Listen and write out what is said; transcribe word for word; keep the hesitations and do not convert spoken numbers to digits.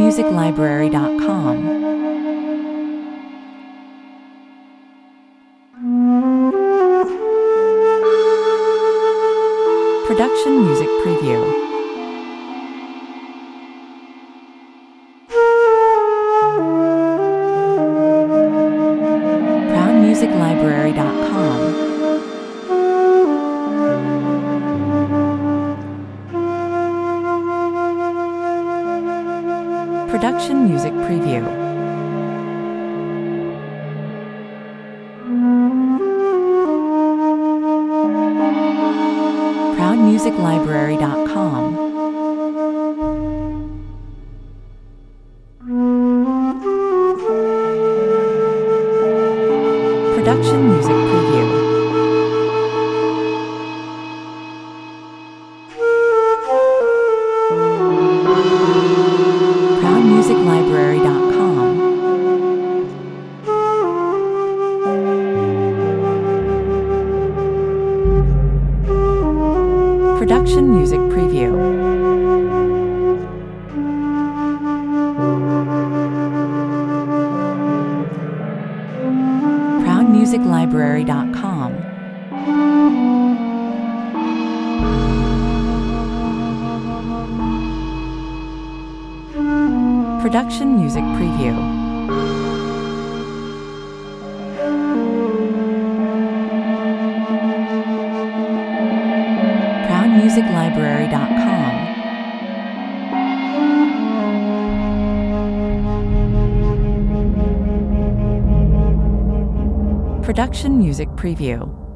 music library dot com. Production music preview. proud music library dot com. Production music preview. proud music library dot com. Production music preview. proud music library dot com. Production music preview. proud music library dot com. Production music preview. proud music library dot com. Production music preview.